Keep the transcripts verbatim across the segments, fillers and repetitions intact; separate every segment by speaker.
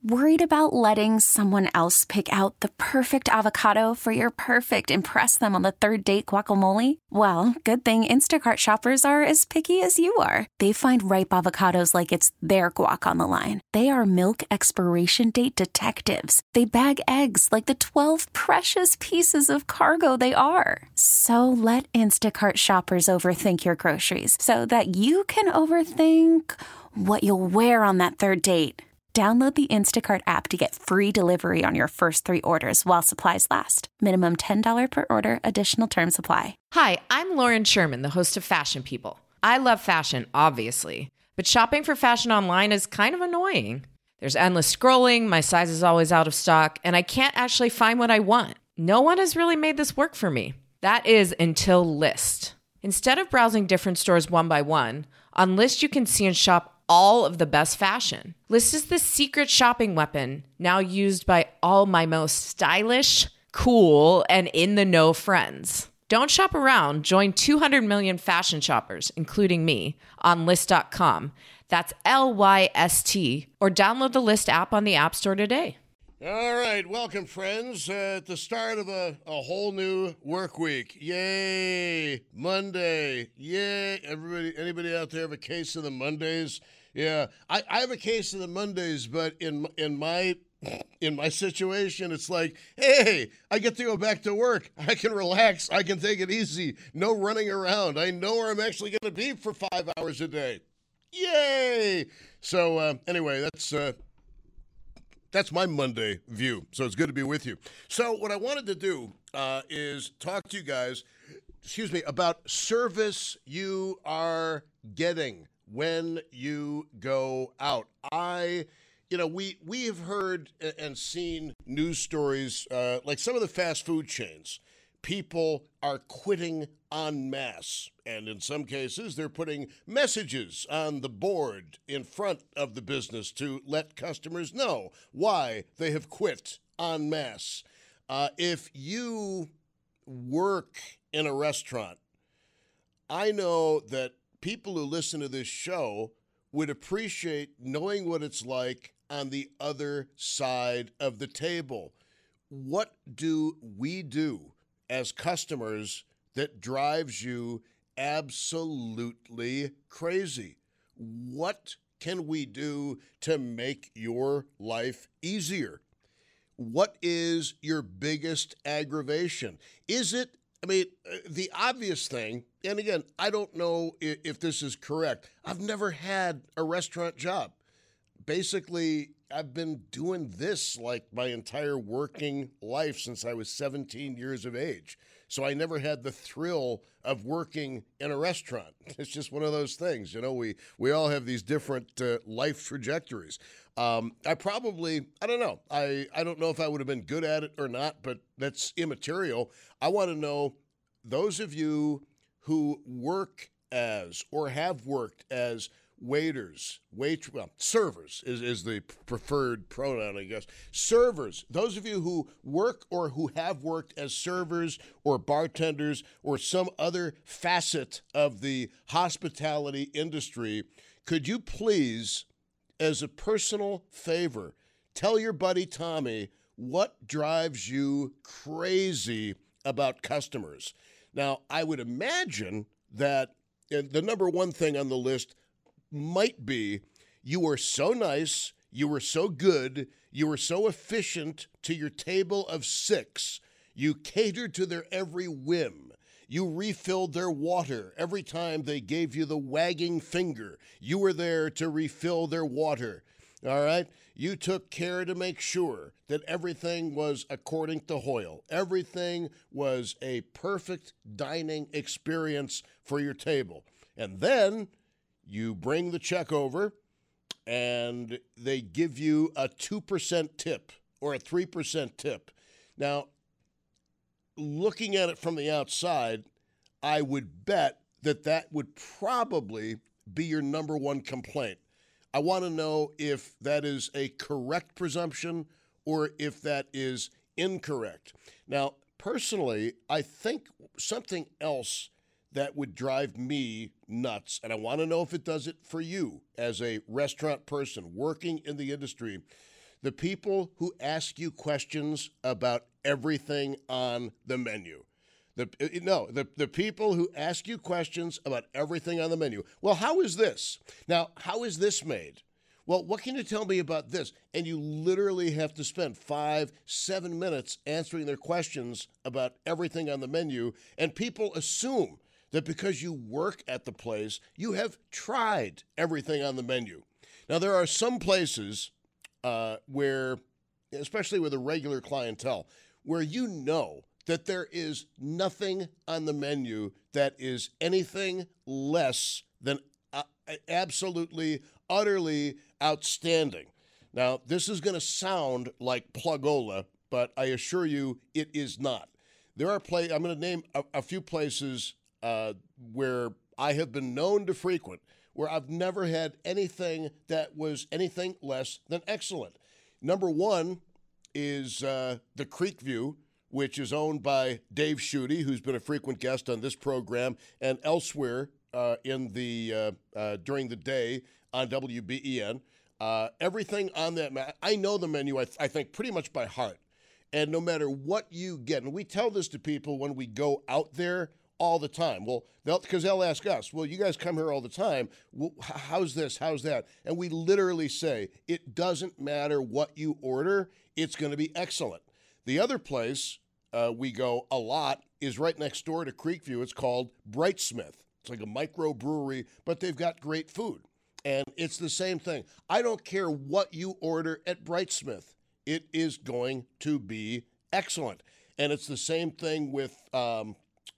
Speaker 1: Worried about letting someone else pick out the perfect avocado for your perfect impress them on the third date guacamole? Well, good thing Instacart shoppers are as picky as you are. They find ripe avocados like it's their guac on the line. They are milk expiration date detectives. They bag eggs like the twelve precious pieces of cargo they are. So let Instacart shoppers overthink your groceries so that you can overthink what you'll wear on that third date. Download the Instacart app to get free delivery on your first three orders while supplies last. Minimum ten dollars per order. Additional terms apply.
Speaker 2: Hi, I'm Lauren Sherman, the host of Fashion People. I love fashion, obviously, but shopping for fashion online is kind of annoying. There's endless scrolling, my size is always out of stock, and I can't actually find what I want. No one has really made this work for me. That is until Lyst. Instead of browsing different stores one by one, on Lyst you can see and shop all of the best fashion. Lyst is the secret shopping weapon now used by all my most stylish, cool, and in-the-know friends. Don't shop around. Join two hundred million fashion shoppers, including me, on Lyst dot com. That's L Y S T. Or download the Lyst app on the App Store today.
Speaker 3: All right, welcome, friends, uh, at the start of a, a whole new work week. Yay, Monday. Yay. Everybody, anybody out there have a case of the Mondays? Yeah, I, I have a case of the Mondays, but in in my in my situation, it's like, hey, I get to go back to work. I can relax. I can take it easy. No running around. I know where I'm actually going to be for five hours a day. Yay! So uh, anyway, that's uh, that's my Monday view. So it's good to be with you. So what I wanted to do uh, is talk to you guys, excuse me, about service you are getting when you go out. I, you know, we we have heard and seen news stories uh, like some of the fast food chains. People are quitting en masse, and in some cases, they're putting messages on the board in front of the business to let customers know why they have quit en masse. Uh, if you work in a restaurant, I know that people who listen to this show would appreciate knowing what it's like on the other side of the table. What do we do as customers that drives you absolutely crazy? What can we do to make your life easier? What is your biggest aggravation? Is it I mean, the obvious thing, and again, I don't know if, if this is correct. I've never had a restaurant job. Basically, I've been doing this like my entire working life since I was seventeen years of age. So I never had the thrill of working in a restaurant. It's just one of those things. You know, we, we all have these different uh, life trajectories. Um, I probably, I don't know. I, I don't know if I would have been good at it or not, but that's immaterial. I want to know, those of you who work as or have worked as waiters, wait, well, servers is, is the preferred pronoun, I guess. Servers, those of you who work or who have worked as servers or bartenders or some other facet of the hospitality industry, could you please, as a personal favor, tell your buddy Tommy what drives you crazy about customers? Now, I would imagine that the number one thing on the list might be you were so nice, you were so good, you were so efficient to your table of six, you catered to their every whim. You refilled their water every time they gave you the wagging finger. You were there to refill their water, all right? You took care to make sure that everything was according to Hoyle. Everything was a perfect dining experience for your table. And then you bring the check over, and they give you a two percent tip or a three percent tip. Now, looking at it from the outside, I would bet that that would probably be your number one complaint. I want to know if that is a correct presumption or if that is incorrect. Now, personally, I think something else that would drive me nuts, and I want to know if it does it for you as a restaurant person working in the industry. The people who ask you questions about everything on the menu. The, no, the, the people who ask you questions about everything on the menu. Well, how is this? Now, how is this made? Well, what can you tell me about this? And you literally have to spend five, seven minutes answering their questions about everything on the menu. And people assume that because you work at the place, you have tried everything on the menu. Now, there are some places uh, where, especially with a regular clientele, where you know that there is nothing on the menu that is anything less than uh, absolutely, utterly outstanding. Now, this is going to sound like Plugola, but I assure you it is not. There are play. I'm going to name a, a few places uh, where I have been known to frequent, where I've never had anything that was anything less than excellent. Number one is uh, the Creekview, which is owned by Dave Schutte, who's been a frequent guest on this program and elsewhere uh, in the uh, uh, during the day on W B E N. Uh, everything on that, ma- I know the menu, I, th- I think, pretty much by heart. And no matter what you get, and we tell this to people when we go out there all the time. Well, because they'll, they'll ask us, well, you guys come here all the time. Well, how's this? How's that? And we literally say, it doesn't matter what you order. It's going to be excellent. The other place uh, we go a lot is right next door to Creekview. It's called Brightsmith. It's like a microbrewery, but they've got great food. And it's the same thing. I don't care what you order at Brightsmith. It is going to be excellent. And it's the same thing with um,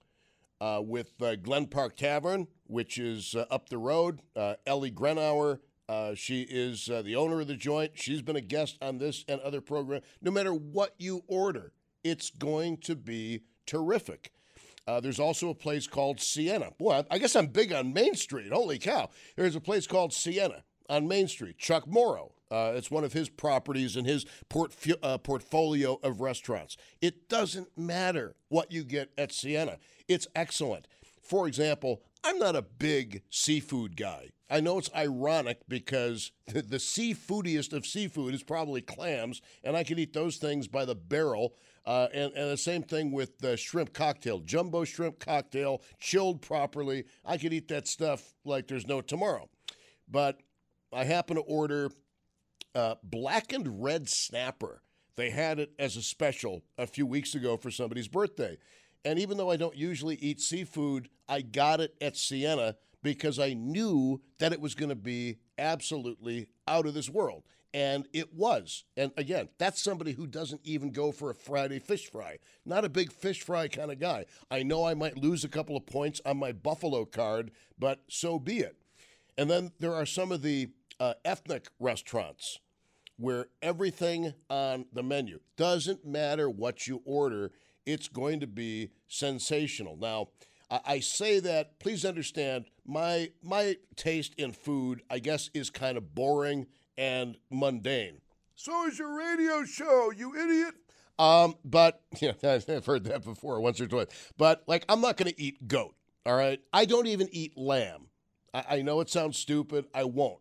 Speaker 3: uh, with uh, Glen Park Tavern, which is uh, up the road. Uh, Ellie Grenauer, uh, she is uh, the owner of the joint. She's been a guest on this and other programs. No matter what you order, it's going to be terrific. Uh, there's also a place called Sienna. Boy, I guess I'm big on Main Street. Holy cow. There's a place called Sienna on Main Street. Chuck Morrow. Uh, it's one of his properties in his portf- uh, portfolio of restaurants. It doesn't matter what you get at Sienna. It's excellent. For example, I'm not a big seafood guy. I know it's ironic because the, the seafoodiest of seafood is probably clams, and I can eat those things by the barrel. Uh, and, and the same thing with the shrimp cocktail, jumbo shrimp cocktail, chilled properly. I could eat that stuff like there's no tomorrow. But I happen to order uh, blackened red snapper. They had it as a special a few weeks ago for somebody's birthday. And even though I don't usually eat seafood, I got it at Sienna because I knew that it was going to be absolutely out of this world. And it was. And again, that's somebody who doesn't even go for a Friday fish fry. Not a big fish fry kind of guy. I know I might lose a couple of points on my Buffalo card, but so be it. And then there are some of the uh, ethnic restaurants where everything on the menu, doesn't matter what you order, it's going to be sensational. Now, I, I say that, please understand, my my taste in food, I guess, is kind of boring and mundane. So is your radio show, you idiot. Um, but, yeah, I've heard that before once or twice. But, like, I'm not going to eat goat, all right? I don't even eat lamb. I, I know it sounds stupid. I won't.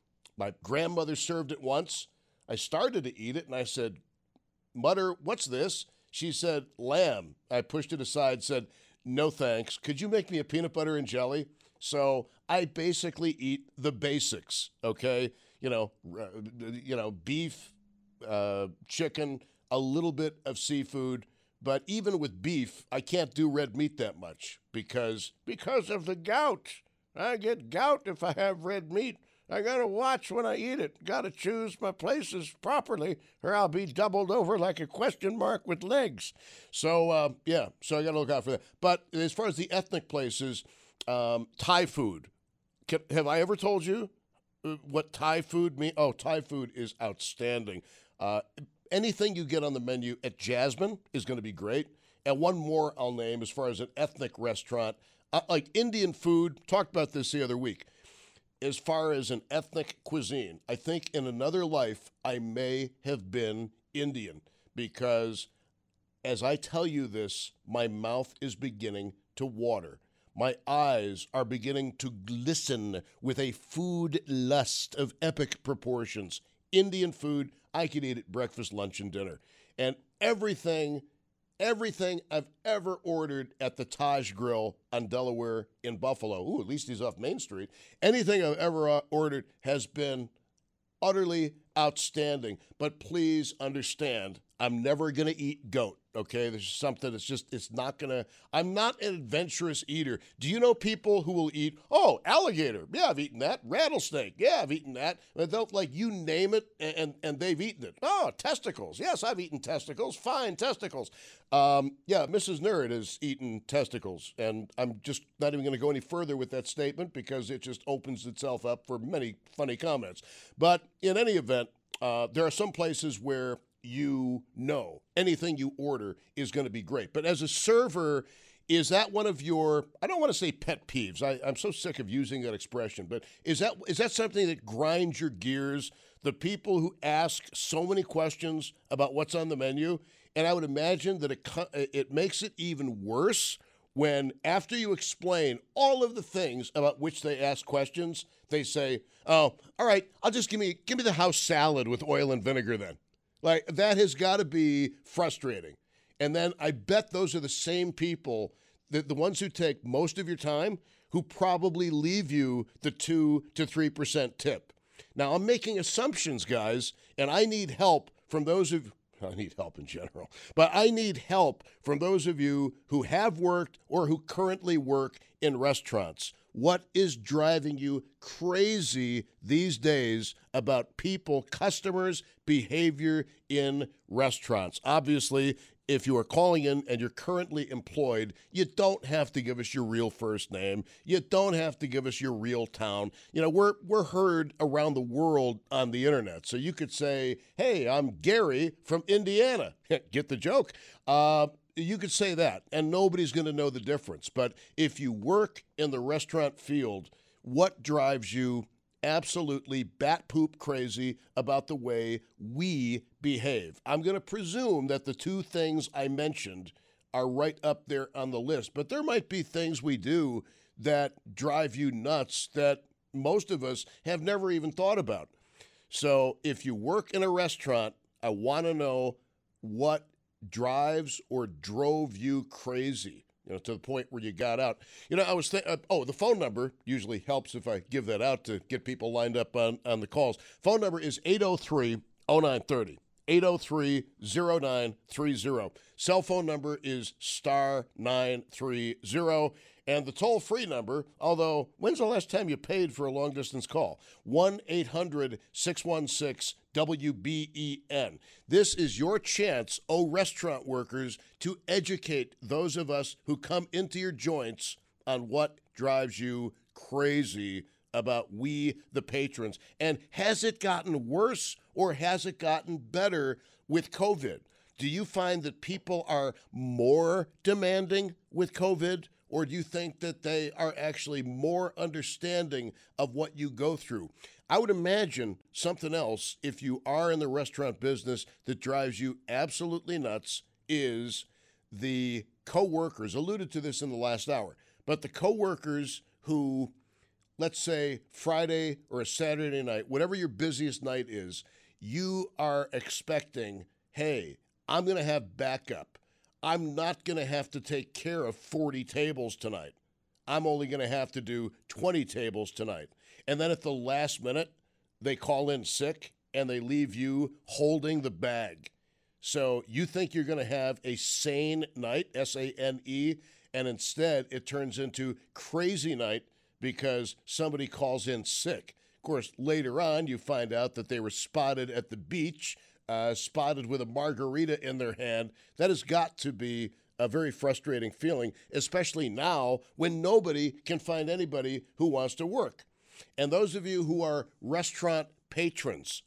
Speaker 3: My grandmother served it once. I started to eat it, and I said, Mother, what's this? She said, lamb. I pushed it aside, said, no thanks. Could you make me a peanut butter and jelly? So I basically eat the basics, okay? You know, uh, you know, beef, uh, chicken, a little bit of seafood. But even with beef, I can't do red meat that much because because of the gout. I get gout if I have red meat. I got to watch when I eat it. Got to choose my places properly or I'll be doubled over like a question mark with legs. So, uh, yeah, so I got to look out for that. But as far as the ethnic places, um, Thai food. Can, have I ever told you what Thai food means? Oh, Thai food is outstanding. Uh, anything you get on the menu at Jasmine is going to be great. And one more I'll name as far as an ethnic restaurant, uh, like Indian food. Talked about this the other week. As far as an ethnic cuisine, I think in another life I may have been Indian because as I tell you this, my mouth is beginning to water. My eyes are beginning to glisten with a food lust of epic proportions. Indian food, I could eat it breakfast, lunch, and dinner. And everything, everything I've ever ordered at the Taj Grill on Delaware in Buffalo, ooh, at least he's off Main Street, anything I've ever uh, ordered has been utterly outstanding. But please understand, I'm never going to eat goat, okay? There's something that's just, it's not going to, I'm not an adventurous eater. Do you know people who will eat, oh, alligator, yeah, I've eaten that. Rattlesnake, yeah, I've eaten that. And they'll, like, you name it, and, and they've eaten it. Oh, testicles, yes, I've eaten testicles, fine, testicles. Um, yeah, Missus Nerd has eaten testicles, and I'm just not even going to go any further with that statement because it just opens itself up for many funny comments. But in any event, uh, there are some places where you know anything you order is going to be great. But as a server, is that one of your, I don't want to say pet peeves. I, I'm so sick of using that expression, but is that is that something that grinds your gears? The people who ask so many questions about what's on the menu, and I would imagine that it it makes it even worse when after you explain all of the things about which they ask questions, they say, oh, all right, I'll just give me give me the house salad with oil and vinegar then. Like, that has got to be frustrating. And then I bet those are the same people, the, the ones who take most of your time, who probably leave you the two to three percent tip. Now, I'm making assumptions, guys, and I need help from those of I need help in general, but I need help from those of you who have worked or who currently work in restaurants. What is driving you crazy these days about people, customers' behavior in restaurants? Obviously, if you are calling in and you're currently employed, you don't have to give us your real first name. You don't have to give us your real town. You know, we're we're heard around the world on the internet. So you could say, hey, I'm Gary from Indiana. Get the joke? Uh, you could say that, and nobody's going to know the difference. But if you work in the restaurant field, what drives you absolutely bat poop crazy about the way we behave? I'm going to presume that the two things I mentioned are right up there on the list, but there might be things we do that drive you nuts that most of us have never even thought about. So if you work in a restaurant, I want to know what drives or drove you crazy, you know, to the point where you got out. You know, I was thinking, uh, oh, the phone number usually helps if I give that out to get people lined up on, on the calls. Phone number is eight oh three oh nine three oh, eight oh three oh nine three oh. Cell phone number is star nine three zero. And the toll-free number, although when's the last time you paid for a long-distance call? one eight hundred six one six W B E N. This is your chance, oh restaurant workers, to educate those of us who come into your joints on what drives you crazy about we, the patrons. And has it gotten worse or has it gotten better with COVID? Do you find that people are more demanding with COVID? Or do you think that they are actually more understanding of what you go through? I would imagine something else, if you are in the restaurant business, that drives you absolutely nuts is the coworkers. Alluded to this in the last hour, but the coworkers who, let's say Friday or a Saturday night, whatever your busiest night is, you are expecting, hey, I'm going to have backup. I'm not going to have to take care of forty tables tonight. I'm only going to have to do twenty tables tonight. And then at the last minute, they call in sick and they leave you holding the bag. So you think you're going to have a sane night, S A N E, and instead it turns into crazy night because somebody calls in sick. Of course, later on, you find out that they were spotted at the beach, Uh, spotted with a margarita in their hand. That has got to be a very frustrating feeling, especially now when nobody can find anybody who wants to work. And those of you who are restaurant patrons,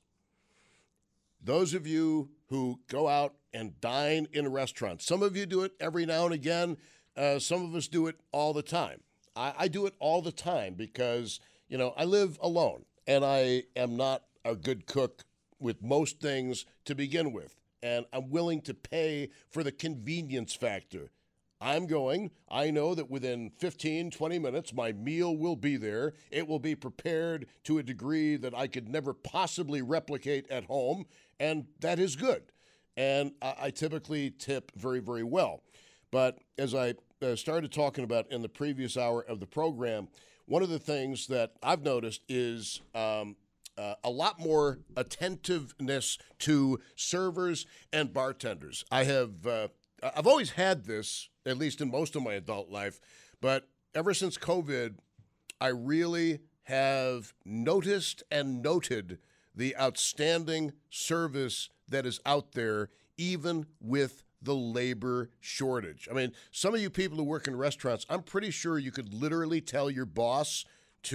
Speaker 3: those of you who go out and dine in restaurants, some of you do it every now and again. Uh, some of us do it all the time. I, I do it all the time because, you know, I live alone and I am not a good cook with most things to begin with. And I'm willing to pay for the convenience factor. I'm going. I know that within fifteen, twenty minutes, my meal will be there. It will be prepared to a degree that I could never possibly replicate at home, and that is good. And I, I typically tip very, very well. But as I uh, started talking about in the previous hour of the program, one of the things that I've noticed is um, uh, a lot more attentiveness to servers and bartenders. I have, uh, I've always had this, at least in most of my adult life, but ever since COVID, I really have noticed and noted the outstanding service that is out there, even with the labor shortage. I mean, some of you people who work in restaurants, I'm pretty sure you could literally tell your boss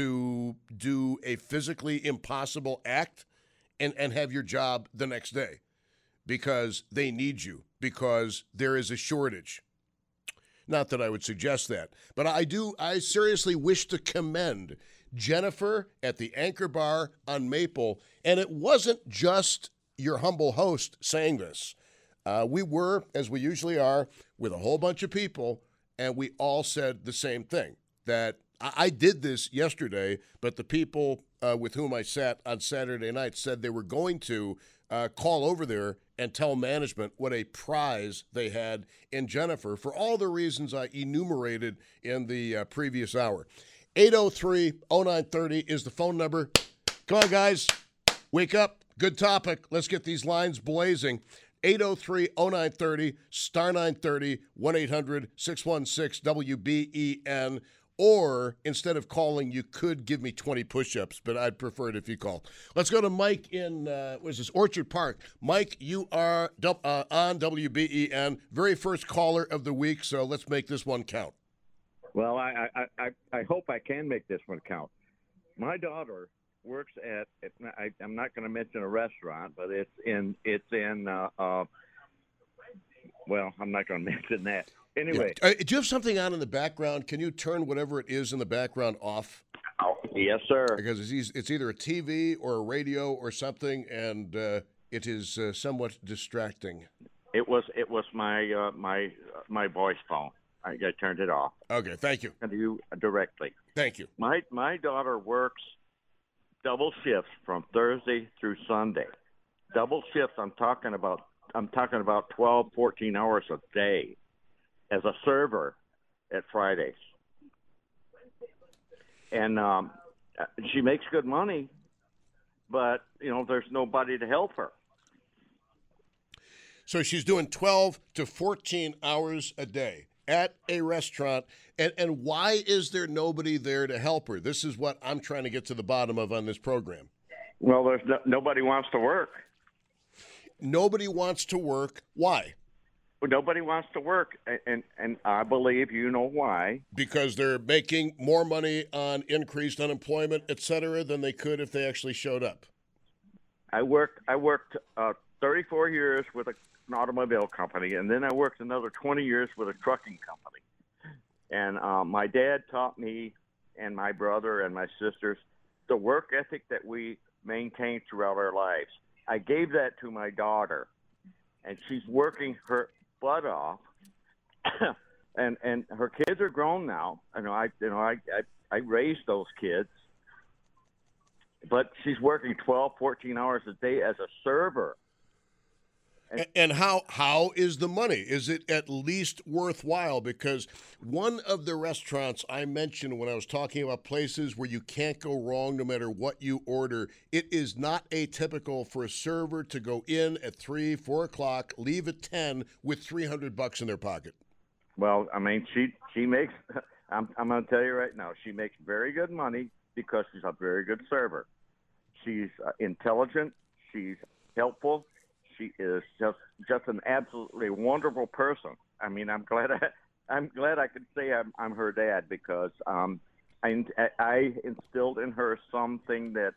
Speaker 3: to do a physically impossible act and, and have your job the next day because they need you, because there is a shortage. Not that I would suggest that, but I do, I seriously wish to commend Jennifer at the Anchor Bar on Maple, and it wasn't just your humble host saying this. Uh, we were, as we usually are, with a whole bunch of people, and we all said the same thing, that I, I did this yesterday, but the people uh, with whom I sat on Saturday night said they were going to uh, call over there and tell management what a prize they had in Jennifer for all the reasons I enumerated in the uh, previous hour. eight oh three oh nine thirty is the phone number. Come on, guys. Wake up. Good topic. Let's get these lines blazing. eight oh three oh nine thirty, star nine thirty, one eight hundred six one six W B E N. Or instead of calling, you could give me twenty push-ups, but I'd prefer it if you call. Let's go to Mike in, uh, what is this, Orchard Park. Mike, you are uh, on W B E N, very first caller of the week, so let's make this one count.
Speaker 4: Well, I, I, I, I hope I can make this one count. My daughter works at, at I, I'm not going to mention a restaurant, but it's in, it's in, uh, uh, well, I'm not going to mention that. Anyway.
Speaker 3: Yeah. Uh, do you have something on in the background? Can you turn whatever it is in the background off?
Speaker 4: Oh, yes, sir.
Speaker 3: Because it's, it's either a T V or a radio or something, and uh, it is uh, somewhat distracting.
Speaker 4: It was it was my uh, my uh, my voice phone. I, I turned it off.
Speaker 3: Okay, thank you.
Speaker 4: And you directly.
Speaker 3: Thank you.
Speaker 4: My my daughter works double shifts from Thursday through Sunday. Double shifts. I'm talking about. I'm talking about twelve, fourteen hours a day as a server at Fridays. And um, she makes good money, but, you know, there's nobody to help her.
Speaker 3: So she's doing twelve to fourteen hours a day at a restaurant. And, and why is there nobody there to help her? This is what I'm trying to get to the bottom of on this program.
Speaker 4: Well, there's no, nobody wants to work.
Speaker 3: Nobody wants to work. Why?
Speaker 4: Well, nobody wants to work, and, and and I believe you know why.
Speaker 3: Because they're making more money on increased unemployment, et cetera, than they could if they actually showed up.
Speaker 4: I worked I worked uh, thirty-four years with a, an automobile company, and then I worked another twenty years with a trucking company. And uh, my dad taught me and my brother and my sisters the work ethic that we maintained throughout our lives. I gave that to my daughter, and she's working her butt off, and and her kids are grown now. I know I you know I, I I raised those kids, but she's working twelve, fourteen hours a day as a server.
Speaker 3: And, and how how is the money? Is it at least worthwhile? Because one of the restaurants I mentioned when I was talking about places where you can't go wrong no matter what you order, it is not atypical for a server to go in at three, four o'clock, leave at ten with three hundred bucks in their pocket.
Speaker 4: Well, I mean, she she makes. I'm I'm going to tell you right now, she makes very good money because she's a very good server. She's uh, intelligent. She's helpful. She is just just an absolutely wonderful person. I mean, I'm glad I, I'm glad I could say I'm, I'm her dad because um, I, I instilled in her something that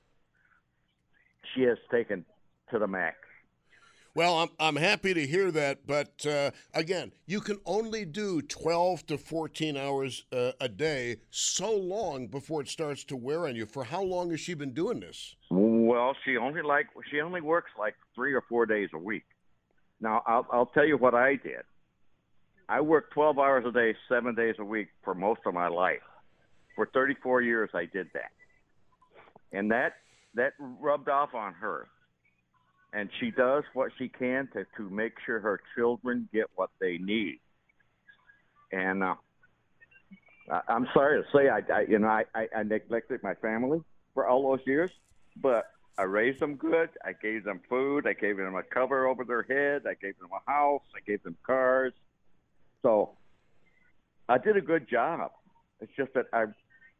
Speaker 4: she has taken to the max.
Speaker 3: Well, I'm I'm happy to hear that, but uh, again, you can only do twelve to fourteen hours uh, a day so long before it starts to wear on you. For how long has she been doing this?
Speaker 4: Well, she only like she only works like three or four days a week. Now, I'll I'll tell you what I did. I worked twelve hours a day, seven days a week for most of my life. For thirty-four years, I did that. And that that rubbed off on her. And she does what she can to, to make sure her children get what they need. And uh, I, I'm sorry to say, I, I you know, I, I, I neglected my family for all those years, but I raised them good. I gave them food. I gave them a cover over their head. I gave them a house. I gave them cars. So I did a good job. It's just that I,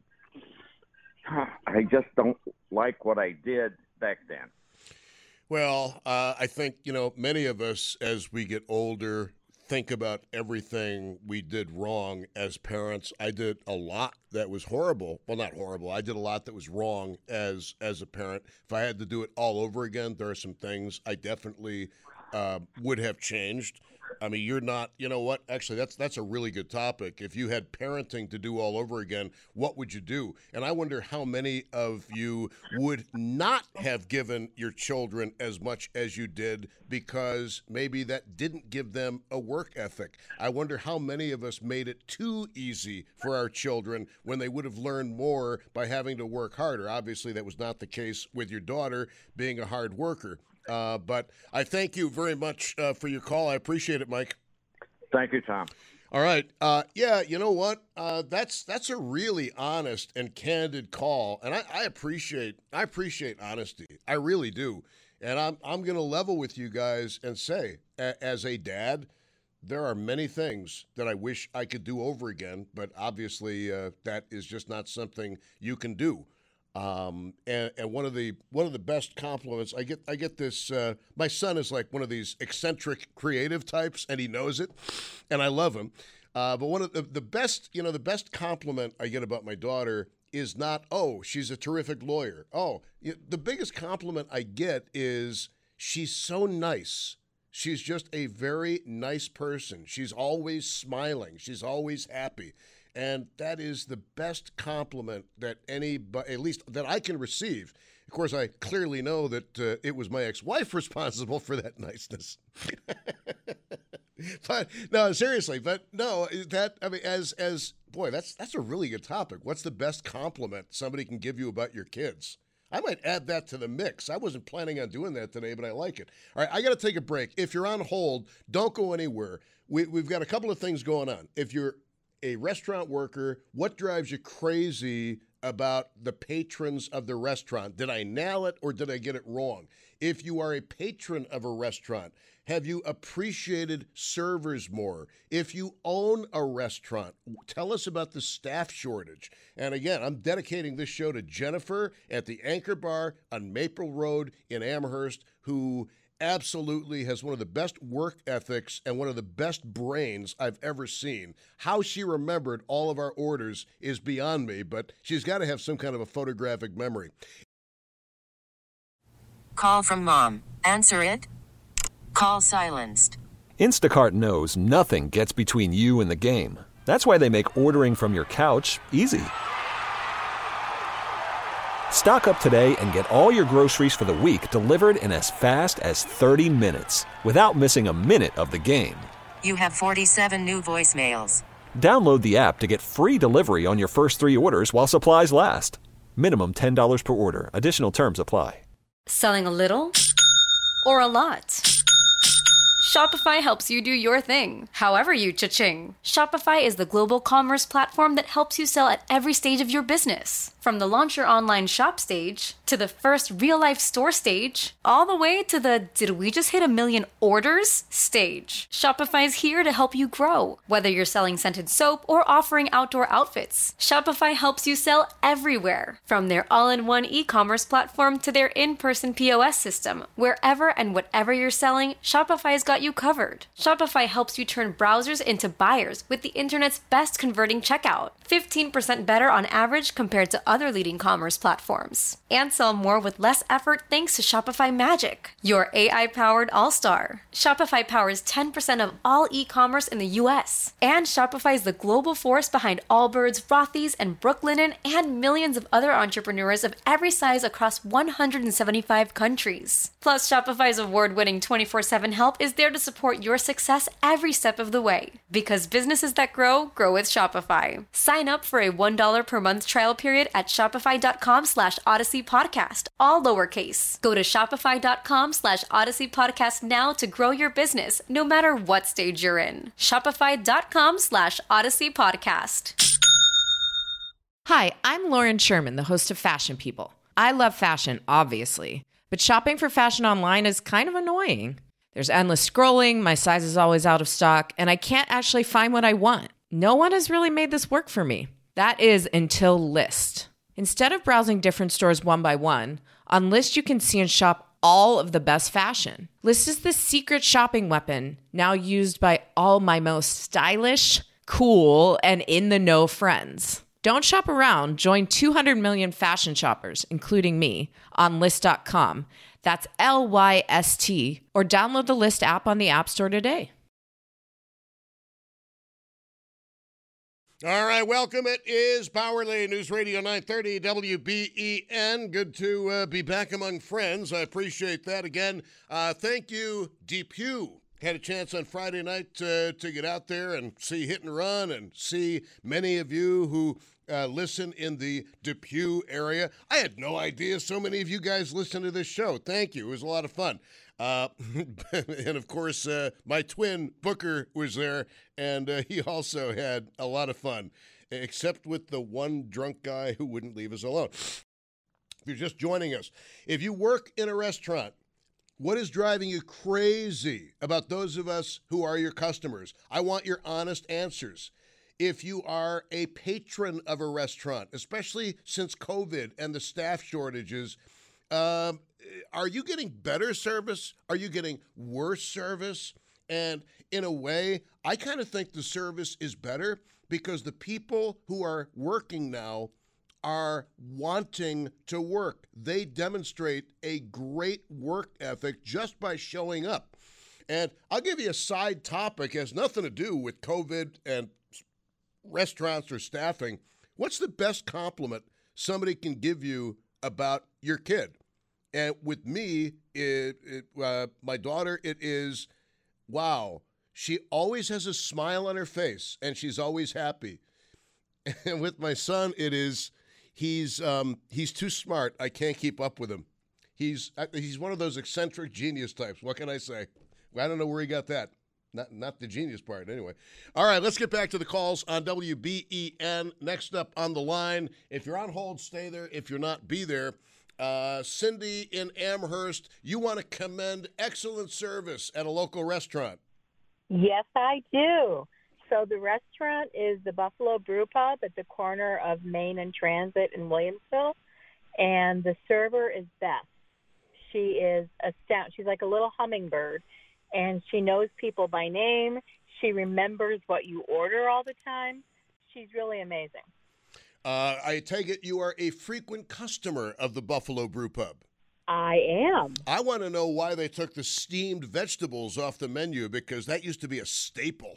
Speaker 4: I just don't like what I did back then.
Speaker 3: Well, uh, I think, you know, many of us as we get older think about everything we did wrong as parents. I did a lot that was horrible. Well, not horrible. I did a lot that was wrong as as a parent. If I had to do it all over again, there are some things I definitely uh, would have changed. I mean, you're not, you know what? Actually, that's that's a really good topic. If you had parenting to do all over again, what would you do? And I wonder how many of you would not have given your children as much as you did because maybe that didn't give them a work ethic. I wonder how many of us made it too easy for our children when they would have learned more by having to work harder. Obviously, that was not the case with your daughter being a hard worker. Uh, but I thank you very much uh, for your call. I appreciate it, Mike.
Speaker 4: Thank you, Tom.
Speaker 3: All right. Uh, yeah, you know what? Uh, that's that's a really honest and candid call, and I, I appreciate I appreciate honesty. I really do. And I'm I'm going to level with you guys and say, a, as a dad, there are many things that I wish I could do over again, but obviously uh, that is just not something you can do. Um, and, and one of the one of the best compliments I get I get this. Uh, my son is like one of these eccentric creative types, and he knows it, and I love him. Uh, but one of the, the best, you know, the best compliment I get about my daughter is not, oh, she's a terrific lawyer. Oh, you, the biggest compliment I get is she's so nice. She's just a very nice person. She's always smiling. She's always happy. And that is the best compliment that any, at least that I can receive. Of course, I clearly know that uh, it was my ex-wife responsible for that niceness. But no, seriously, but no, that I mean, as as boy, that's that's a really good topic. What's the best compliment somebody can give you about your kids? I might add that to the mix. I wasn't planning on doing that today, but I like it. All right, I got to take a break. If you're on hold, don't go anywhere. We, we've got a couple of things going on. If you're a restaurant worker, what drives you crazy about the patrons of the restaurant? Did I nail it or did I get it wrong? If you are a patron of a restaurant, have you appreciated servers more? If you own a restaurant, tell us about the staff shortage. And again, I'm dedicating this show to Jennifer at the Anchor Bar on Maple Road in Amherst, who absolutely has one of the best work ethics and one of the best brains I've ever seen. How she remembered all of our orders is beyond me, but she's got to have some kind of a photographic memory.
Speaker 5: Call from mom. Answer it. Call silenced.
Speaker 6: Instacart knows nothing gets between you and the game. That's why they make ordering from your couch easy. Stock up today and get all your groceries for the week delivered in as fast as thirty minutes without missing a minute of the game.
Speaker 5: You have forty-seven new voicemails.
Speaker 6: Download the app to get free delivery on your first three orders while supplies last. Minimum ten dollars per order. Additional terms apply.
Speaker 7: Selling a little or a lot? Shopify helps you do your thing, however you cha-ching. Shopify is the global commerce platform that helps you sell at every stage of your business. From the launch your online shop stage, to the first real-life store stage, all the way to the did we just hit a million orders stage. Shopify's here to help you grow. Whether you're selling scented soap or offering outdoor outfits, Shopify helps you sell everywhere. From their all-in-one e-commerce platform to their in-person P O S system, wherever and whatever you're selling, Shopify's got you covered. Shopify helps you turn browsers into buyers with the internet's best converting checkout. fifteen percent better on average compared to other leading commerce platforms. And sell more with less effort thanks to Shopify Magic, your A I-powered all-star. Shopify powers ten percent of all e-commerce in the U S. And Shopify is the global force behind Allbirds, Rothy's, and Brooklinen, and millions of other entrepreneurs of every size across one hundred seventy-five countries. Plus, Shopify's award-winning twenty-four seven help is there to support your success every step of the way. Because businesses that grow, grow with Shopify. Sign up for a one dollar per month trial period at shopify.com slash Odyssey Podcast, all lowercase. Go to shopify.com slash Odyssey Podcast now to grow your business, no matter what stage you're in. Shopify.com slash Odyssey Podcast.
Speaker 2: Hi, I'm Lauren Sherman, the host of Fashion People. I love fashion, obviously, but shopping for fashion online is kind of annoying. There's endless scrolling, my size is always out of stock, and I can't actually find what I want. No one has really made this work for me. That is until Lyst. Instead of browsing different stores one by one, on Lyst you can see and shop all of the best fashion. Lyst is the secret shopping weapon now used by all my most stylish, cool, and in-the-know friends. Don't shop around. Join two hundred million fashion shoppers, including me, on Lyst dot com. That's L Y S T, or download the Lyst app on the App Store today.
Speaker 3: All right, welcome. It is Powerly News Radio nine thirty W B E N. Good to uh, be back among friends. I appreciate that. Again, uh, thank you, Depew. Had a chance on Friday night uh, to get out there and see Hit and Run and see many of you who uh, listen in the Depew area. I had no idea so many of you guys listen to this show. Thank you. It was a lot of fun. Uh, and, of course, uh, my twin, Booker, was there, and uh, he also had a lot of fun, except with the one drunk guy who wouldn't leave us alone. If you're just joining us, if you work in a restaurant, what is driving you crazy about those of us who are your customers? I want your honest answers. If you are a patron of a restaurant, especially since COVID and the staff shortages, um, are you getting better service? Are you getting worse service? And in a way, I kind of think the service is better because the people who are working now are wanting to work. They demonstrate a great work ethic just by showing up. And I'll give you a side topic. It has nothing to do with COVID and restaurants or staffing. What's the best compliment somebody can give you about your kid? And with me, it, it, uh, my daughter, it is, wow, she always has a smile on her face, and she's always happy. And with my son, it is, He's um, he's too smart. I can't keep up with him. He's he's one of those eccentric genius types. What can I say? I don't know where he got that. Not not the genius part, anyway. All right, let's get back to the calls on W B E N. Next up on the line, if you're on hold, stay there. If you're not, be there. Uh, Cindy in Amherst, you want to commend excellent service at a local restaurant.
Speaker 8: Yes, I do. So the restaurant is the Buffalo Brew Pub at the corner of Main and Transit in Williamsville, and the server is Beth. She is astounding. She's like a little hummingbird, and she knows people by name. She remembers what you order all the time. She's really amazing.
Speaker 3: Uh, I take it you are a frequent customer of the Buffalo Brew Pub.
Speaker 8: I am.
Speaker 3: I want to know why they took the steamed vegetables off the menu, because that used to be a staple.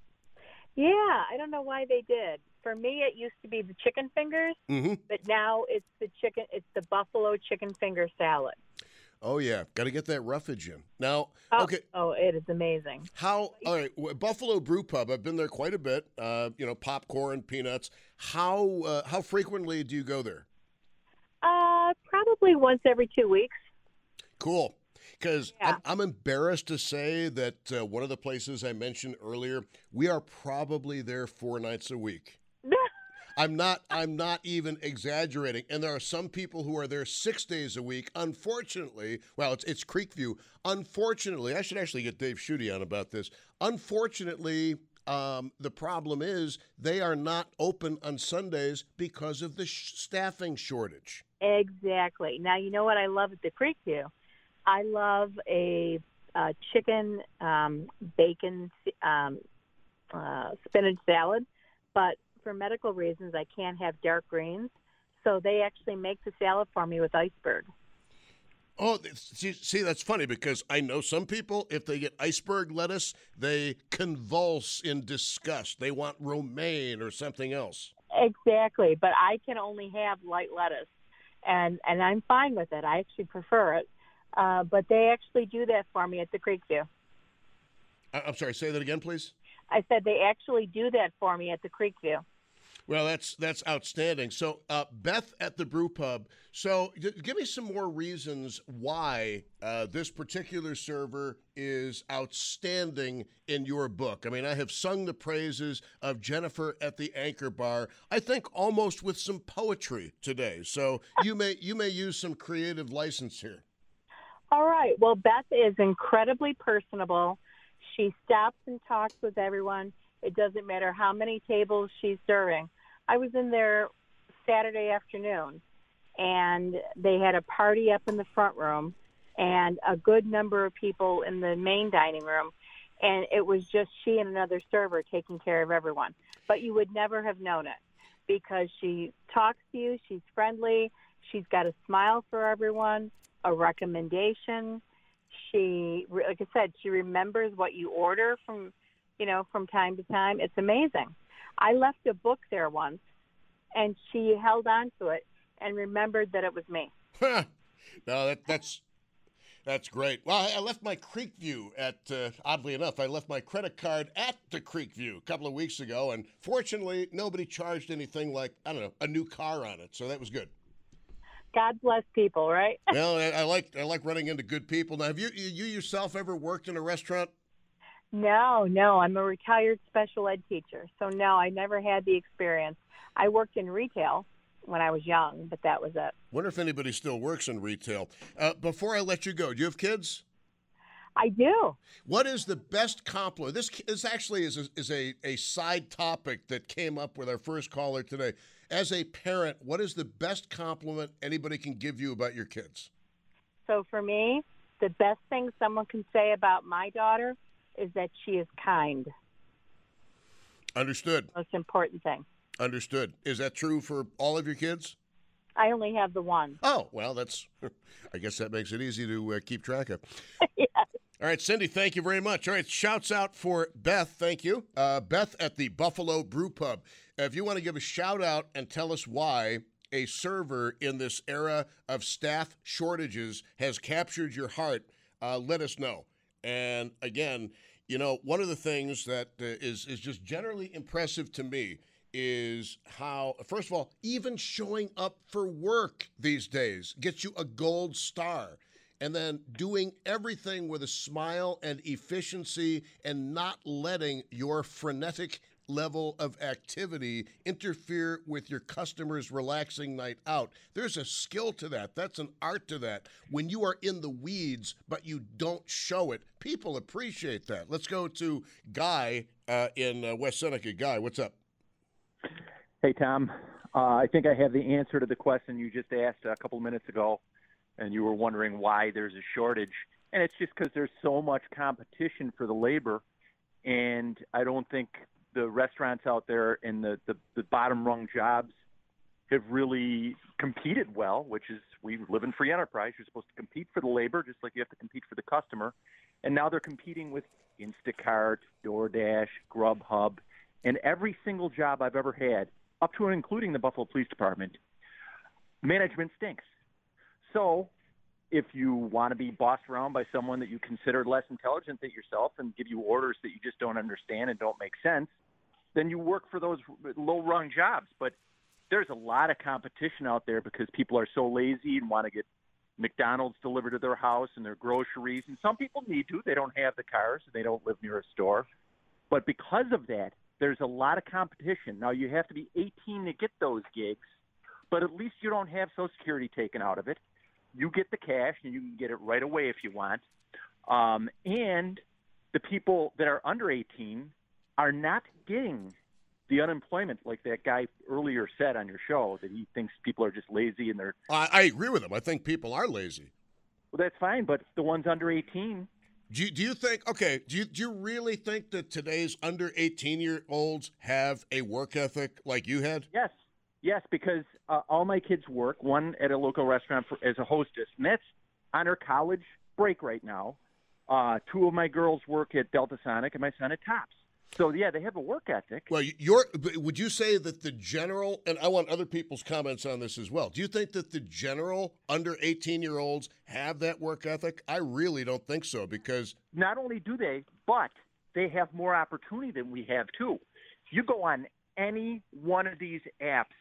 Speaker 8: Yeah, I don't know why they did. For me, it used to be the chicken fingers, mm-hmm. but now it's the chicken. It's the buffalo chicken finger salad.
Speaker 3: Oh yeah, got to get that roughage in. Now,
Speaker 8: oh,
Speaker 3: okay.
Speaker 8: Oh, it is amazing.
Speaker 3: How? All right, Buffalo Brew Pub. I've been there quite a bit. Uh, you know, popcorn, peanuts. How uh, how frequently do you go there?
Speaker 8: Uh, probably once every two weeks.
Speaker 3: Cool. Because
Speaker 8: yeah.
Speaker 3: I'm, I'm embarrassed to say that uh, one of the places I mentioned earlier, we are probably there four nights a week. I'm not I'm not even exaggerating. And there are some people who are there six days a week. Unfortunately, well, it's it's Creekview. Unfortunately, I should actually get Dave Schutte on about this. Unfortunately, um, the problem is they are not open on Sundays because of the sh- staffing shortage.
Speaker 8: Exactly. Now, you know what I love at the Creekview? I love a uh, chicken, um, bacon, um, uh, spinach salad, but for medical reasons, I can't have dark greens. So they actually make the salad for me with iceberg.
Speaker 3: Oh, see, see, that's funny because I know some people, if they get iceberg lettuce, they convulse in disgust. They want romaine or something else.
Speaker 8: Exactly, but I can only have light lettuce, and, and I'm fine with it. I actually prefer it. Uh, but they actually do that for me at the Creekview.
Speaker 3: I- I'm sorry, say that again, please.
Speaker 8: I said they actually do that for me at the Creekview.
Speaker 3: Well, that's that's outstanding. So, uh, Beth at the Brew Pub. So, g- give me some more reasons why uh, this particular server is outstanding in your book. I mean, I have sung the praises of Jennifer at the Anchor Bar. I think almost with some poetry today. So, you may you may use some creative license here.
Speaker 8: All right. Well, Beth is incredibly personable. She stops and talks with everyone. It doesn't matter how many tables she's serving. I was in there Saturday afternoon, and they had a party up in the front room and a good number of people in the main dining room, and it was just she and another server taking care of everyone. But you would never have known it because she talks to you. She's friendly. She's got a smile for everyone, a recommendation. She, like I said, she remembers what you order from you know, from time to time. It's amazing. I left a book there once, and she held on to it and remembered that it was me.
Speaker 3: no, that, that's that's great. Well, I, I left my Creekview at, uh, oddly enough, I left my credit card at the Creekview a couple of weeks ago, and fortunately, nobody charged anything like, I don't know, a new car on it, so that was good.
Speaker 8: God bless people, right?
Speaker 3: Well, I, I like I like running into good people. Now, have you you yourself ever worked in a restaurant?
Speaker 8: No, no. I'm a retired special ed teacher. So, no, I never had the experience. I worked in retail when I was young, but that was it.
Speaker 3: Wonder if anybody still works in retail. Uh, before I let you go, do you have kids?
Speaker 8: I do.
Speaker 3: What is the best compliment? This, this actually is, a, is a, a side topic that came up with our first caller today. As a parent, what is the best compliment anybody can give you about your kids?
Speaker 8: So, for me, the best thing someone can say about my daughter is that she is kind.
Speaker 3: Understood.
Speaker 8: Most important thing.
Speaker 3: Understood. Is that true for all of your kids?
Speaker 8: I only have the one.
Speaker 3: Oh, well, that's, I guess that makes it easy to uh, keep track of.
Speaker 8: Yes.
Speaker 3: All right, Cindy, thank you very much. All right, shouts out for Beth. Thank you. Uh, Beth at the Buffalo Brew Pub. If you want to give a shout out and tell us why a server in this era of staff shortages has captured your heart, uh, let us know. And again, you know, one of the things that uh, is is just generally impressive to me is how, first of all, even showing up for work these days gets you a gold star. And then doing everything with a smile and efficiency and not letting your frenetic level of activity interfere with your customers' relaxing night out. There's a skill to that. That's an art to that. When you are in the weeds, but you don't show it, people appreciate that. Let's go to Guy uh, in uh, West Seneca. Guy, what's up?
Speaker 9: Hey, Tom. Uh, I think I have the answer to the question you just asked a couple minutes ago, and you were wondering why there's a shortage. And it's just because there's so much competition for the labor, and I don't think the restaurants out there in the, the, the bottom rung jobs have really competed well, which is we live in free enterprise. You're supposed to compete for the labor just like you have to compete for the customer. And now they're competing with Instacart, DoorDash, Grubhub, and every single job I've ever had, up to and including the Buffalo Police Department, management stinks. So if you want to be bossed around by someone that you consider less intelligent than yourself and give you orders that you just don't understand and don't make sense, then you work for those low-rung jobs. But there's a lot of competition out there because people are so lazy and want to get McDonald's delivered to their house and their groceries. And some people need to. They don't have the cars. They don't live near a store. But because of that, there's a lot of competition. Now, you have to be eighteen to get those gigs, but at least you don't have Social Security taken out of it. You get the cash, and you can get it right away if you want. Um, and the people that are under eighteen are not getting the unemployment like that guy earlier said on your show, that he thinks people are just lazy and they're...
Speaker 3: I, I agree with him. I think people are lazy.
Speaker 9: Well, that's fine, but the ones under eighteen...
Speaker 3: Do you, do you think, okay, do you, do you really think that today's under eighteen-year-olds have a work ethic like you had?
Speaker 9: Yes. Yes, because uh, all my kids work, one at a local restaurant for, as a hostess, and that's on her college break right now. Uh, two of my girls work at Delta Sonic and my son at Tops. So, yeah, they have a work ethic.
Speaker 3: Well, you're, would you say that the general, and I want other people's comments on this as well, do you think that the general under eighteen-year-olds have that work ethic? I really don't think so because...
Speaker 9: Not only do they, but they have more opportunity than we have too. If you go on any one of these apps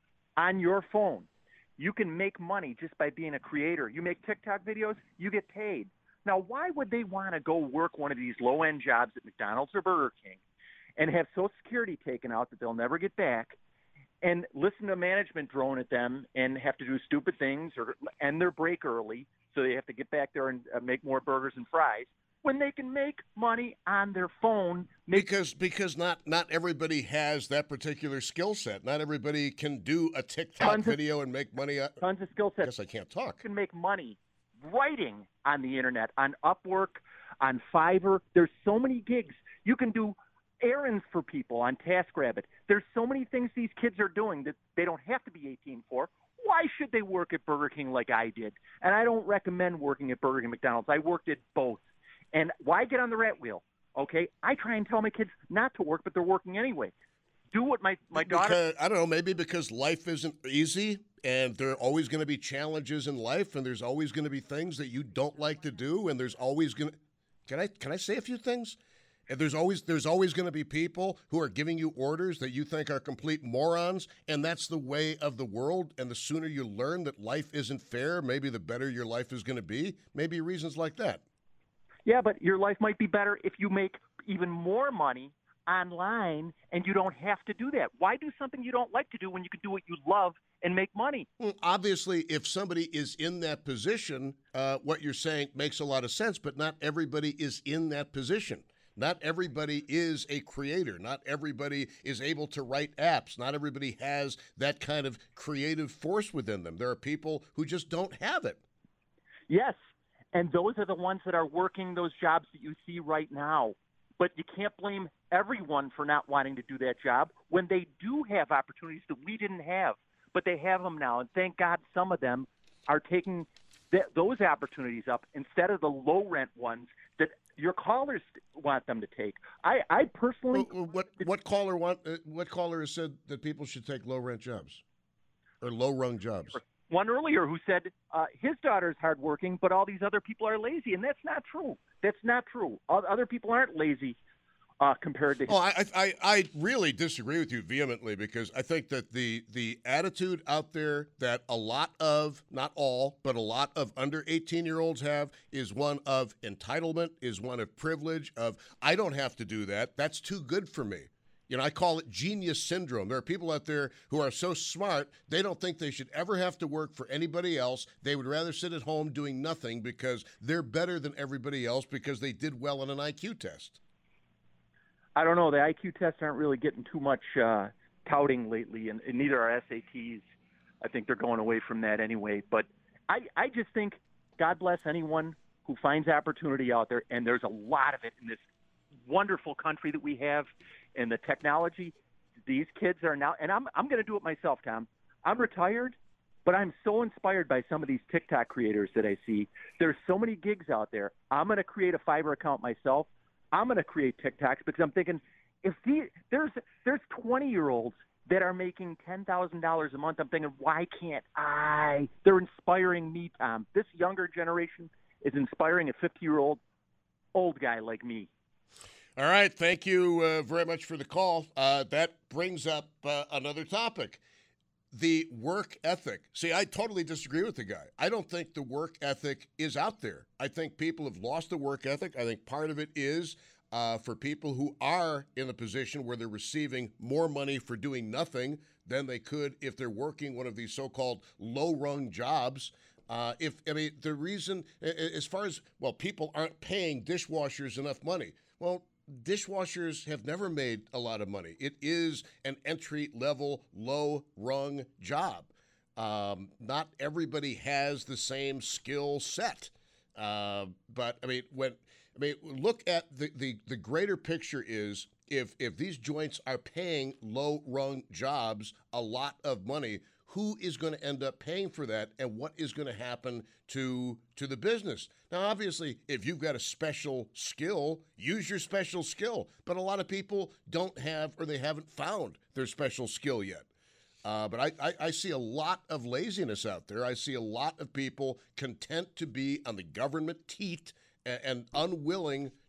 Speaker 9: on your phone, you can make money just by being a creator. You make TikTok videos, you get paid. Now, why would they want to go work one of these low-end jobs at McDonald's or Burger King and have Social Security taken out that they'll never get back, and listen to management drone at them and have to do stupid things or end their break early so they have to get back there and uh, make more burgers and fries, when they can make money on their phone? Make-
Speaker 3: because because not not everybody has that particular skill set. Not everybody can do a TikTok
Speaker 9: Tons of-
Speaker 3: video and make money. Uh,
Speaker 9: Tons of skill
Speaker 3: I
Speaker 9: sets.
Speaker 3: guess I can't talk.
Speaker 9: You can make money writing on the internet, on Upwork, on Fiverr. There's so many gigs. You can do errands for people on TaskRabbit. There's so many things these kids are doing that they don't have to be eighteen for. Why should they work at Burger King like I did? And I don't recommend working at Burger King and McDonald's. I worked at both. And why get on the rat wheel? Okay, I try and tell my kids not to work, but they're working anyway. Do what my, my daughter...
Speaker 3: Because, I don't know, maybe because life isn't easy and there are always going to be challenges in life and there's always going to be things that you don't like to do and there's always going to... Can I can I say a few things? And there's always there's always going to be people who are giving you orders that you think are complete morons, and that's the way of the world. And the sooner you learn that life isn't fair, maybe the better your life is going to be. Maybe reasons like that.
Speaker 9: Yeah, but your life might be better if you make even more money online and you don't have to do that. Why do something you don't like to do when you can do what you love and make money?
Speaker 3: Well, obviously, if somebody is in that position, uh, what you're saying makes a lot of sense, but not everybody is in that position. Not everybody is a creator. Not everybody is able to write apps. Not everybody has that kind of creative force within them. There are people who just don't have it.
Speaker 9: Yes, and those are the ones that are working those jobs that you see right now. But you can't blame everyone for not wanting to do that job when they do have opportunities that we didn't have. But they have them now, and thank God some of them are taking th- those opportunities up instead of the low-rent ones that your callers want them to take. I, I personally...
Speaker 3: Well, what what caller want? Uh, what caller has said that people should take low-rent jobs or low-rung jobs?
Speaker 9: One earlier who said uh, his daughter's hardworking, but all these other people are lazy, and that's not true. That's not true. Other people aren't lazy uh, compared to him.
Speaker 3: Oh, I, I I really disagree with you vehemently because I think that the the attitude out there that a lot of, not all, but a lot of under eighteen-year-olds have is one of entitlement, is one of privilege, of I don't have to do that. That's too good for me. You know, I call it genius syndrome. There are people out there who are so smart, they don't think they should ever have to work for anybody else. They would rather sit at home doing nothing because they're better than everybody else because they did well on an I Q test.
Speaker 9: I don't know. The I Q tests aren't really getting too much uh, touting lately, and, and neither are S A Ts. I think they're going away from that anyway. But I, I just think God bless anyone who finds opportunity out there, and there's a lot of it in this wonderful country that we have, and the technology. These kids are now, and I'm I'm going to do it myself, Tom. I'm retired, but I'm so inspired by some of these TikTok creators that I see. There's so many gigs out there. I'm going to create a Fiverr account myself. I'm going to create TikToks because I'm thinking if the, there's there's twenty-year-olds that are making ten thousand dollars a month. I'm thinking, why can't I? They're inspiring me, Tom. This younger generation is inspiring a fifty-year-old old guy like me.
Speaker 3: All right. Thank you uh, very much for the call. Uh, that brings up uh, another topic, the work ethic. See, I totally disagree with the guy. I don't think the work ethic is out there. I think people have lost the work ethic. I think part of it is uh, for people who are in a position where they're receiving more money for doing nothing than they could if they're working one of these so-called low-rung jobs. Uh, if I mean, the reason, as far as, well, people aren't paying dishwashers enough money. Well, dishwashers have never made a lot of money. It is an entry-level, low-rung job. Um, not everybody has the same skill set. Uh, but, I mean, when I mean, look at the, the, the greater picture is if if these joints are paying low-rung jobs a lot of money, who is going to end up paying for that, and what is going to happen to to the business? Now, obviously, if you've got a special skill, use your special skill. But a lot of people don't have, or they haven't found their special skill yet. Uh, but I, I, I see a lot of laziness out there. I see a lot of people content to be on the government teat and, and unwilling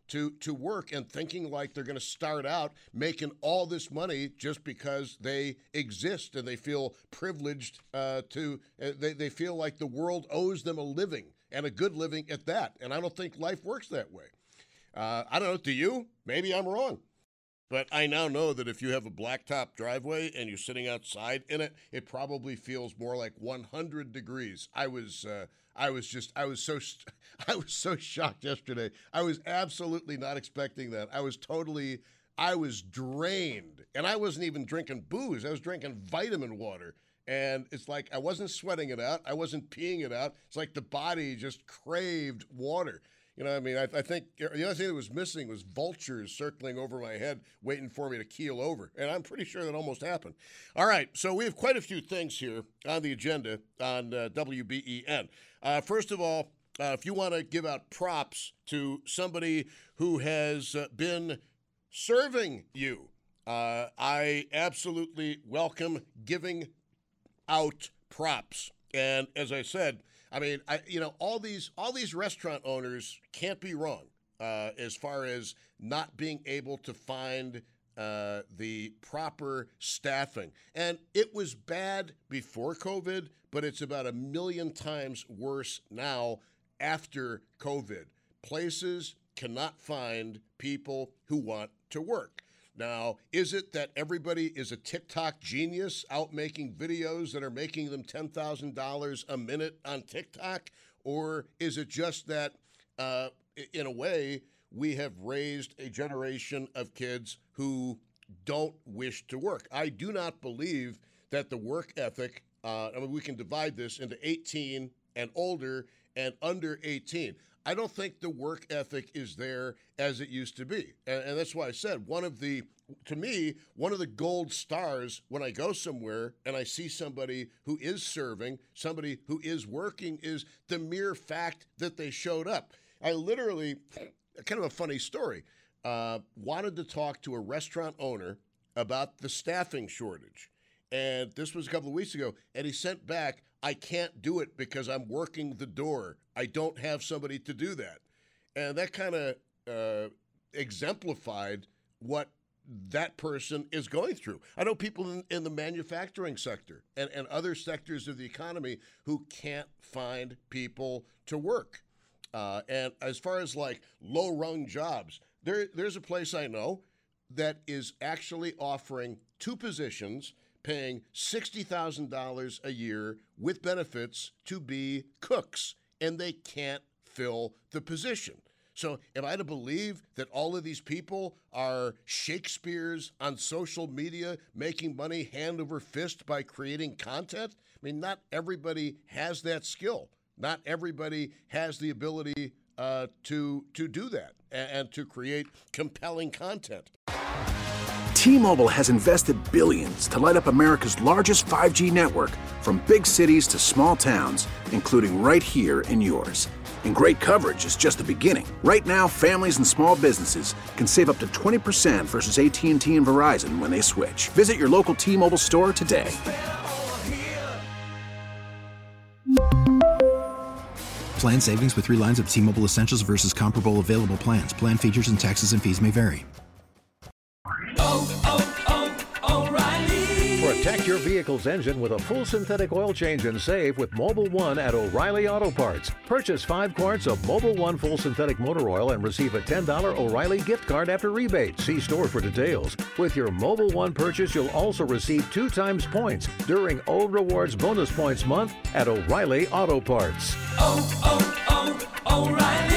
Speaker 3: to, to work and thinking like they're going to start out making all this money just because they exist and they feel privileged uh, to, uh, they, they feel like the world owes them a living and a good living at that. And I don't think life works that way. Uh, I don't know, do you? Maybe I'm wrong. But I now know that if you have a blacktop driveway and you're sitting outside in it, it probably feels more like one hundred degrees. I was, uh, I was just, I was so, I was so shocked yesterday. I was absolutely not expecting that. I was totally, I was drained, and I wasn't even drinking booze. I was drinking vitamin water, and it's like I wasn't sweating it out. I wasn't peeing it out. It's like the body just craved water. You know what I mean? I, I think the only thing that was missing was vultures circling over my head, waiting for me to keel over. And I'm pretty sure that almost happened. All right, so we have quite a few things here on the agenda on uh, W B E N. Uh, first of all, uh, if you want to give out props to somebody who has uh, been serving you, uh, I absolutely welcome giving out props. And as I said, I mean, I, you know, all these all these restaurant owners can't be wrong uh, as far as not being able to find uh, the proper staffing. And it was bad before COVID, but it's about a million times worse now after COVID. Places cannot find people who want to work. Now, is it that everybody is a TikTok genius out making videos that are making them ten thousand dollars a minute on TikTok? Or is it just that, uh, in a way, we have raised a generation of kids who don't wish to work? I do not believe that the work ethic, uh, I mean, we can divide this into eighteen and older and under eighteen. I don't think the work ethic is there as it used to be. And, and that's why I said one of the, to me, one of the gold stars when I go somewhere and I see somebody who is serving, somebody who is working, is the mere fact that they showed up. I literally, kind of a funny story, uh, wanted to talk to a restaurant owner about the staffing shortage. And this was a couple of weeks ago. And he sent back, I can't do it because I'm working the door. I don't have somebody to do that. And that kind of uh, exemplified what that person is going through. I know people in, in the manufacturing sector and, and other sectors of the economy who can't find people to work. Uh, and as far as like low-rung jobs, there, there's a place I know that is actually offering two positions paying sixty thousand dollars a year with benefits to be cooks, and they can't fill the position. So am I to believe that all of these people are Shakespeare's on social media making money hand over fist by creating content? I mean, not everybody has that skill. Not everybody has the ability uh, to, to do that and, and to create compelling content.
Speaker 10: T-Mobile has invested billions to light up America's largest five G network, from big cities to small towns, including right here in yours. And great coverage is just the beginning. Right now, families and small businesses can save up to twenty percent versus A T and T and Verizon when they switch. Visit your local T-Mobile store today.
Speaker 11: Plan savings with three lines of T-Mobile Essentials versus comparable available plans. Plan features and taxes and fees may vary.
Speaker 12: Protect your vehicle's engine with a full synthetic oil change and save with Mobil one at O'Reilly Auto Parts. Purchase five quarts of Mobil one full synthetic motor oil and receive a ten dollars O'Reilly gift card after rebate. See store for details. With your Mobil one purchase, you'll also receive two times points during O Rewards Bonus Points Month at O'Reilly Auto Parts.
Speaker 13: Oh, oh, oh, O'Reilly